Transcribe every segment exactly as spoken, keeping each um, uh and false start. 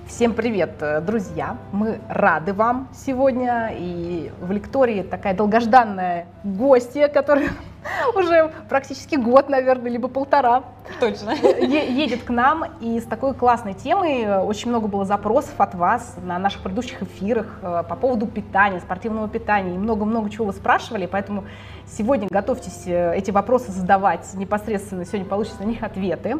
Всем привет, друзья! Мы рады вам сегодня. И в лектории такая долгожданная гостья, которая уже практически год, наверное, либо полтора. Точно. Едет к нам. И с такой классной темой очень много было запросов от вас на наших предыдущих эфирах по поводу питания, спортивного питания. И много-много чего вы спрашивали. Поэтому сегодня готовьтесь эти вопросы задавать непосредственно. Сегодня получите на них ответы.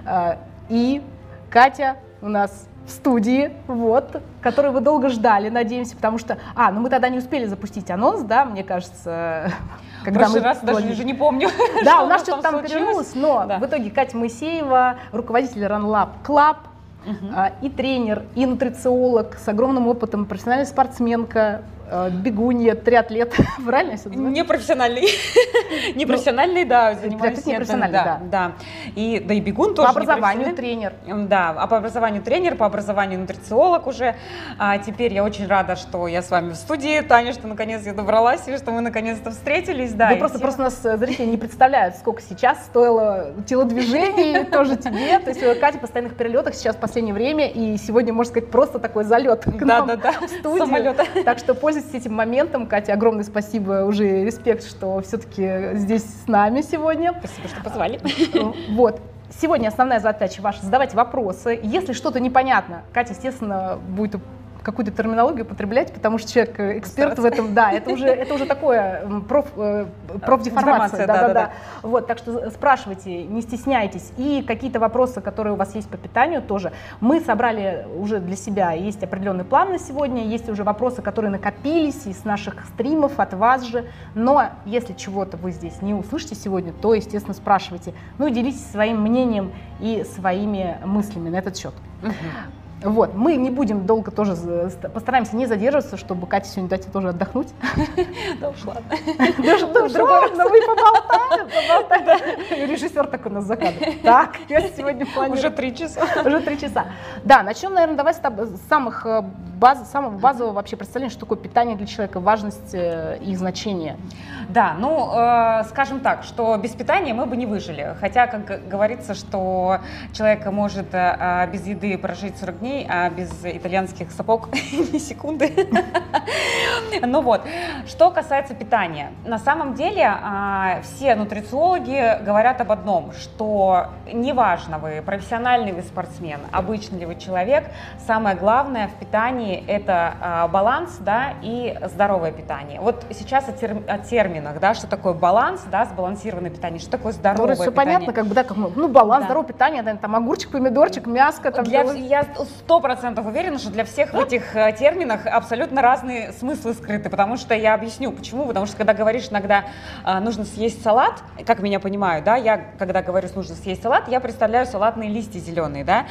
И Катя у нас в студии, вот, которую вы долго ждали, надеемся, потому что, а, ну мы тогда не успели запустить анонс, да, мне кажется, когда мы... раз даже уже не помню. Да, у нас что-то там перевернулось, но да. В итоге Катя Моисеева, руководитель RunLab Club, угу. и тренер, и нутрициолог с огромным опытом, профессиональная спортсменка, бегунья, триатлет, правильно я все называю? Непрофессиональный. Непрофессиональный, да, занимаюсь непрофессиональный, да. Да. И, да и бегун тоже. По образованию тренер. Да, а по образованию тренер, по образованию нутрициолог уже. А теперь я очень рада, что я с вами в студии, Таня, что наконец я добралась, и что мы наконец-то встретились. Да, Вы просто, все... просто нас зрители не представляют, сколько сейчас стоило телодвижений, тоже тебе. То есть Катя в постоянных перелетах сейчас в последнее время, и сегодня, можно сказать, просто такой залет к нам в студию. Так что пользуйтесь этим моментом. Катя, огромное спасибо, уже респект, что все-таки здесь с нами сегодня. Спасибо, что позвали. Вот. Сегодня основная задача ваша — задавать вопросы. Если что-то непонятно, Катя, естественно, будет какую-то терминологию употреблять, потому что человек эксперт в этом, да, это уже, это уже такое проф, профдеформация, да, да, да, да. Вот, так что спрашивайте, не стесняйтесь, и какие-то вопросы, которые у вас есть по питанию, тоже. Мы собрали уже для себя, есть определенный план на сегодня, есть уже вопросы, которые накопились из наших стримов, от вас же, но если чего-то вы здесь не услышите сегодня, то, естественно, спрашивайте, ну и делитесь своим мнением и своими мыслями на этот счет. Угу. Вот, мы не будем долго тоже, постараемся не задерживаться, чтобы Кате сегодня дать тоже отдохнуть. Да уж ладно. Да что, но мы поболтаем, поболтаем. Режиссер такой у нас за кадром. Так, я сегодня планирую. Уже три часа. Уже три часа. Да, начнем, наверное, давай с самых баз, самого базового вообще представления, что такое питание для человека, важность и значение. Да, ну, э, скажем так, что без питания мы бы не выжили. Хотя, как говорится, что человек может э, без еды прожить сорок дней, а без итальянских сапог ни секунды. Ну вот, что касается питания. На самом деле э, все нутрициологи говорят об одном, что неважно, вы профессиональный вы спортсмен, обычный ли вы человек, самое главное в питании это э, баланс, да, и здоровое питание. Вот сейчас о, тер, о терминах, да, что такое баланс, да, сбалансированное питание, что такое здоровое ну, все питание. Понятно, как бы, да, как мы, ну, баланс, да. Здоровое питание, да, там огурчик, помидорчик, мяско. Там, для, да, я сто процентов уверена, что для всех в этих э, терминах абсолютно разные смыслы скрыты, потому что я объясню, почему. Потому что когда говоришь иногда э, нужно съесть салат, как меня понимают, да, я когда говорю нужно съесть салат, я представляю салатные листья зеленые, да,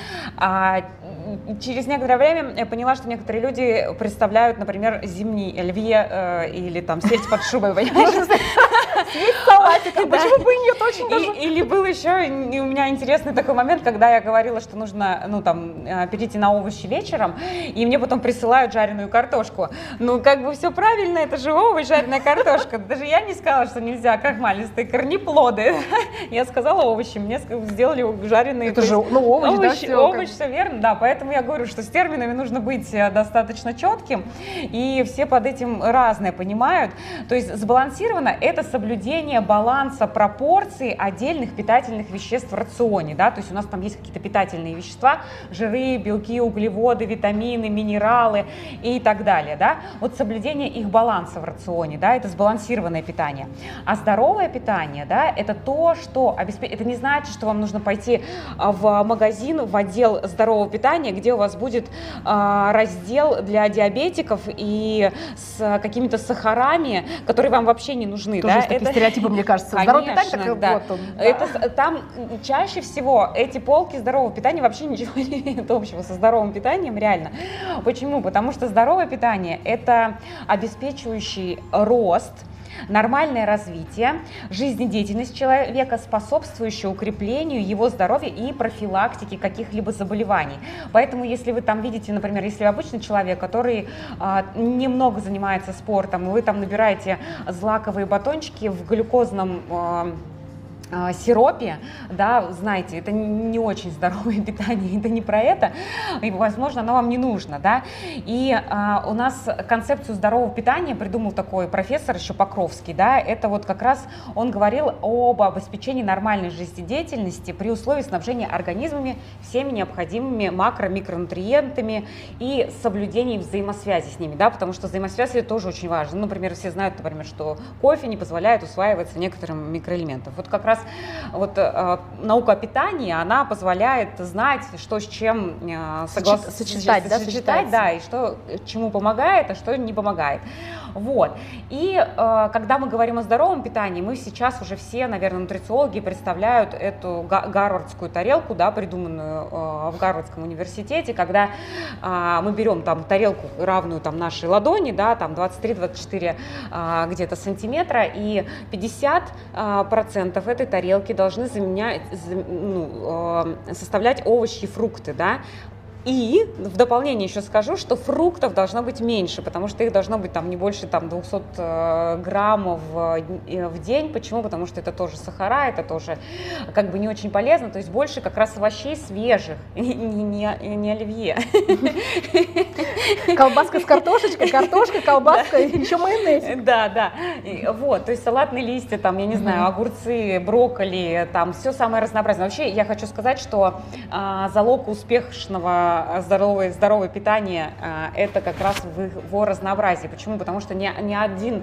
а через некоторое время я поняла, что некоторые люди представляют, например, зимний оливье э, или там съесть под шубой, понимаешь? Съесть салатик, почему бы и нет, очень даже. Или был еще у меня интересный такой момент, когда я говорила, что нужно, ну там, перейти на овощи вечером, и мне потом присылают жареную картошку. Ну, как бы все правильно, это же овощ, жареная картошка. Даже я не сказала, что нельзя крахмалистые корнеплоды. Я сказала овощи, мне сделали жареные. Это же, ну, овощ, да, все. Овощ, все верно, да, поэтому я говорю, что с терминами нужно быть достаточно четким, и все под этим разное понимают. То есть сбалансировано — это соблюдение баланса пропорций отдельных питательных веществ в рационе, да, то есть у нас там есть какие-то питательные вещества, жиры, белки, углеводы, витамины, минералы и так далее, да, вот соблюдение их баланса в рационе, да, это сбалансированное питание. А здоровое питание, да, это то, что обеспечивает, это не значит, что вам нужно пойти в магазин, в отдел здорового питания, где у вас будет э, раздел для диабетиков и с какими-то сахарами, которые вам вообще не нужны. Тоже Да? есть такие это... стереотипы, мне кажется. Здоровое Конечно, питание, так да. вот он. Да. Это, там чаще всего эти полки здорового питания вообще ничего не имеют общего со здоровым питанием, реально. Почему? Потому что здоровое питание – это обеспечивающий рост, нормальное развитие, жизнедеятельность человека, способствующая укреплению его здоровья и профилактике каких-либо заболеваний. Поэтому, если вы там видите, например, если вы обычный человек, который а, немного занимается спортом, и вы там набираете злаковые батончики в глюкозном а, сиропе, да, знаете, это не очень здоровое питание, это не про это, и, возможно, оно вам не нужно, да, и а, у нас концепцию здорового питания придумал такой профессор еще Покровский, да, это вот как раз он говорил об обеспечении нормальной жизнедеятельности при условии снабжения организмами всеми необходимыми макро-микронутриентами и соблюдении взаимосвязи с ними, да, потому что взаимосвязь это тоже очень важно, ну, например, все знают, например, что кофе не позволяет усваиваться некоторым микроэлементам, вот как раз вот э, наука о питании, она позволяет знать, что с чем э, соглас... сочетать, да, сочетать, да, и что чему помогает, а что не помогает. Вот. И э, когда мы говорим о здоровом питании, мы сейчас уже все, наверное, нутрициологи представляют эту гарвардскую тарелку, да, придуманную э, в Гарвардском университете, когда э, мы берем там тарелку, равную там нашей ладони, да, там двадцать три - двадцать четыре э, где-то сантиметра, и пятьдесят процентов этой тарелки должны заменять, ну, э, составлять овощи и фрукты, да. И в дополнение еще скажу, что фруктов должно быть меньше, потому что их должно быть там не больше там, двухсот граммов в день. Почему? Потому что это тоже сахара, это тоже как бы не очень полезно. То есть больше как раз овощей свежих, не, не, не оливье. Колбаска с картошечкой, картошка, колбаска и еще майонез. Да, да. Вот, то есть салатные листья, там, я не знаю, огурцы, брокколи, там все самое разнообразное. Вообще я хочу сказать, что залог успешного здоровое, здоровое питание – это как раз в его разнообразии. Почему? Потому что ни, ни один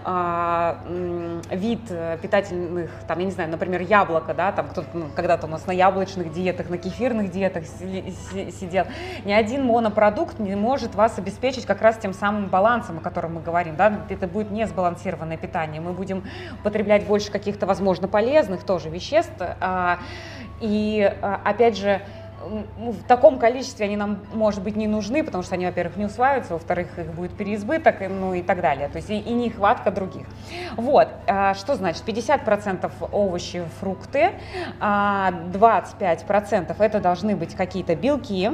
а, вид питательных, там, я не знаю, например, яблоко, да, там кто-то ну, когда-то у нас на яблочных диетах, на кефирных диетах сидел, ни один монопродукт не может вас обеспечить как раз тем самым балансом, о котором мы говорим, да, это будет не сбалансированное питание, мы будем потреблять больше каких-то, возможно, полезных тоже веществ, а, и, опять же, в таком количестве они нам, может быть, не нужны, потому что они, во-первых, не усваиваются, во-вторых, их будет переизбыток, ну и так далее, то есть и, и нехватка других. Вот, что значит, пятьдесят процентов овощи, фрукты, двадцать пять процентов это должны быть какие-то белки,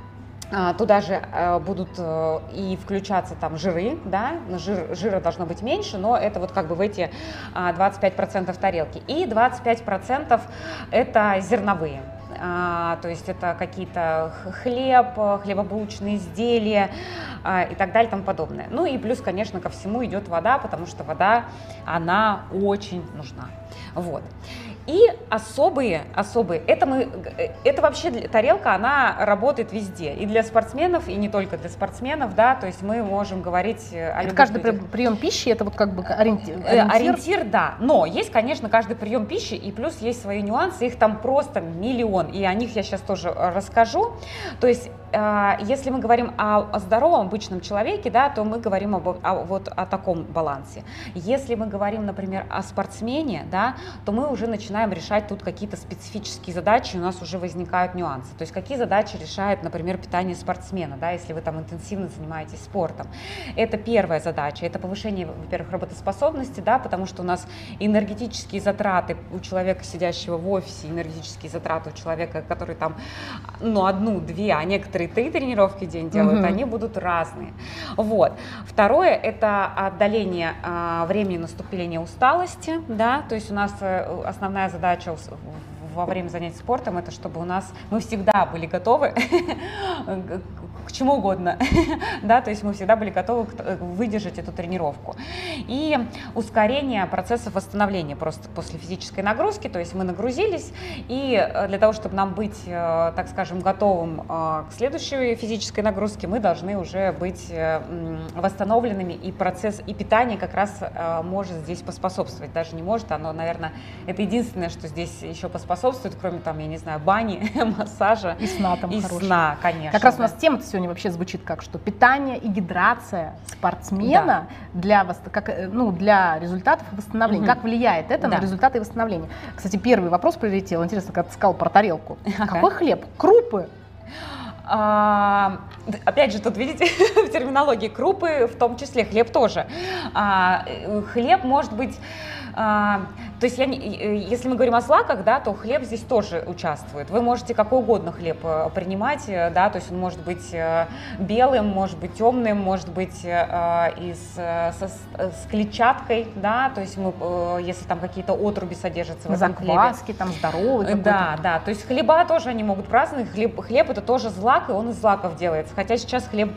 туда же будут и включаться там жиры, да, жир, жира должно быть меньше, но это вот как бы в эти двадцать пять процентов тарелки, и двадцать пять процентов это зерновые. А, то есть это какие-то хлеб, хлебобулочные изделия а, и так далее и тому подобное. Ну и плюс, конечно, ко всему идет вода, потому что вода, она очень нужна. Вот. И особые, особые, это, мы, это вообще тарелка, она работает везде, и для спортсменов, и не только для спортсменов, да, то есть мы можем говорить о любых каждый людях. прием пищи, это вот как бы ориентир, ориентир? Ориентир, да, но есть, конечно, каждый прием пищи, и плюс есть свои нюансы, их там просто миллион, и о них я сейчас тоже расскажу. То есть, если мы говорим о, о здоровом обычном человеке, да, то мы говорим об, о, вот, о таком балансе. Если мы говорим, например, о спортсмене, да, то мы уже начинаем решать тут какие-то специфические задачи, у нас уже возникают нюансы. То есть какие задачи решает, например, питание спортсмена, да, если вы там интенсивно занимаетесь спортом. Это первая задача, это повышение, во-первых, работоспособности, да, потому что у нас энергетические затраты у человека, сидящего в офисе, энергетические затраты у человека, который там, ну, одну, две, а некоторые три тренировки в день делают, mm-hmm. они будут разные. Вот. Второе, это отдаление а, времени наступления усталости, да, то есть у нас основная задача во время занятий спортом, это чтобы у нас, мы всегда были готовы к чему угодно, да, то есть мы всегда были готовы выдержать эту тренировку. И ускорение процесса восстановления просто после физической нагрузки, то есть мы нагрузились, и для того, чтобы нам быть, так скажем, готовым к следующей физической нагрузке, мы должны уже быть восстановленными, и процесс, и питание как раз может здесь поспособствовать, даже не может, оно, наверное, это единственное, что здесь еще поспособствует, кроме там, я не знаю, бани, массажа. И сна там и хорошая. Сна, конечно. Как раз у нас тема-то сегодня вообще звучит как, что питание и гидрация спортсмена да. для, как, ну, для результатов восстановления. Угу. Как влияет это да. на результаты восстановления? Кстати, первый вопрос прилетел. Интересно, когда ты сказал про тарелку. Ага. Какой хлеб? Крупы? А, опять же, тут, видите, в терминологии крупы, в том числе хлеб тоже. А, хлеб может быть А, то есть, я не, если мы говорим о злаках, да, то хлеб здесь тоже участвует. Вы можете какой угодно хлеб принимать, да, то есть он может быть белым, может быть темным, может быть из, со, с клетчаткой, да, то есть мы, если там какие-то отруби содержатся в этом хлебе. Закваски, там здоровый. Да, да, то есть хлеба тоже они могут праздновать. Хлеб, хлеб это тоже злак, и он из злаков делается. Хотя сейчас хлеб